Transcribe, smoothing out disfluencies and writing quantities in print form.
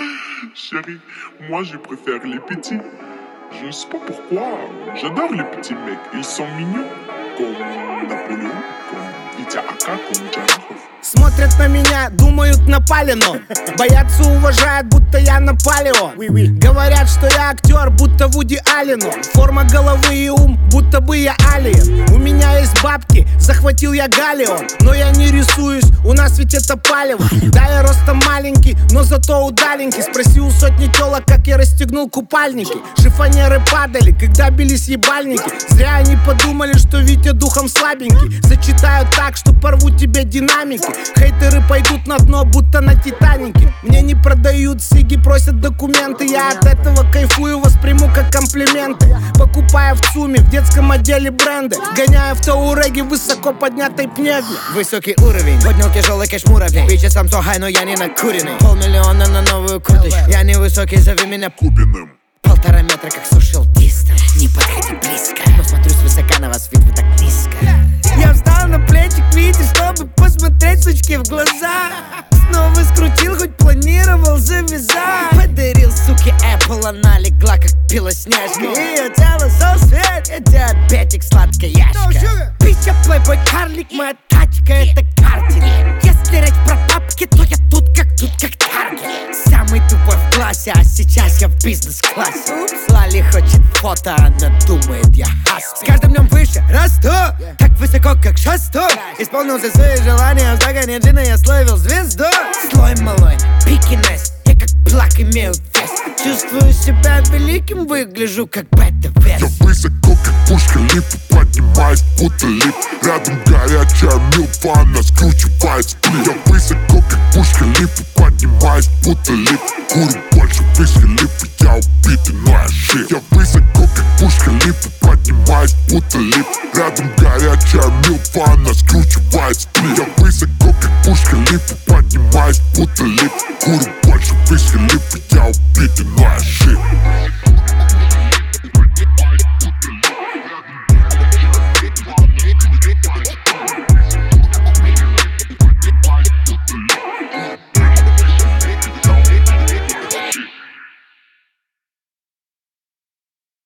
Chérie, moi je préfère les petits. Je ne sais pas pourquoi. J'adore les petits mecs. Ils sont mignons. Comme Наполеон, comme Витя Ака, comme Джарахов. Смотрят на меня, думают напали, но боятся, уважают, будто я Наполеон. Говорят, что я актер, будто Вуди Аллен. Форма головы и ум, будто бы я алиен. У меня есть бабки, захватил я галеон. Но я не рисуюсь, у нас ведь это палево. Да, я ростом маленький, но зато удаленький. Спроси у сотни телок, как я расстегнул купальники. Шифонеры падали, когда бились ебальники. Зря они подумали, что Витя духом слабенький. Зачитаю так, что порву тебе динамики. Хейтеры пойдут на дно, будто на Титанике. Мне не продают сиги, просят документы. Я от этого кайфую, восприму как комплименты. Покупая в ЦУМе, в детском отделе бренды. Гоняя в Тауреге высоко поднятой пневме. Высокий уровень, поднял тяжелый кэш муравей. Бичи сам сухай, но я не накуренный. 500 000 на новую курточку. Я не высокий, зови меня Кубиным. 1,5 метра, как сушил дистер. Не подходи близко, но смотрю свысока на вас, ведь вы так низко. Я встал на плечик, видишь, чтобы посмотреть сучки в глаза. Снова скрутил, хоть планировал завязать. Подарил суке Apple, она легла, как белоснежка. Ее тело соусвет, Я диабетик, сладкая яшка. Пища, плейбой, карлик, моя тачка, это картинг. Если речь про папки, то я тут как таргет. Самый тупой в классе, а сейчас я в бизнес-классе. Лали хочет фото, она думает, я хаски. С каждым днем выше расту, так высоко, как шасту. Исполнил все свои желания, в загоне джина я словил звезду. Слой малой, пикинес, я как плак имею вес. Чувствую себя великим, выгляжу как бета-вес. Я высоко, как пушка липа, поднимаюсь, будто лип. Рядом горячая милфа, она скручивает сплит. Я высоко, как пушка липа, поднимаюсь, будто лип. Курю больше виски липа, я убитый, но я жив. Я высоко, как пушка липа, поднимаюсь, будто лип. Рядом горячая милфа, она скручивает сплит. Я высоко, как пушка липа, поднимаюсь, будто лип. Курю больше виски липа,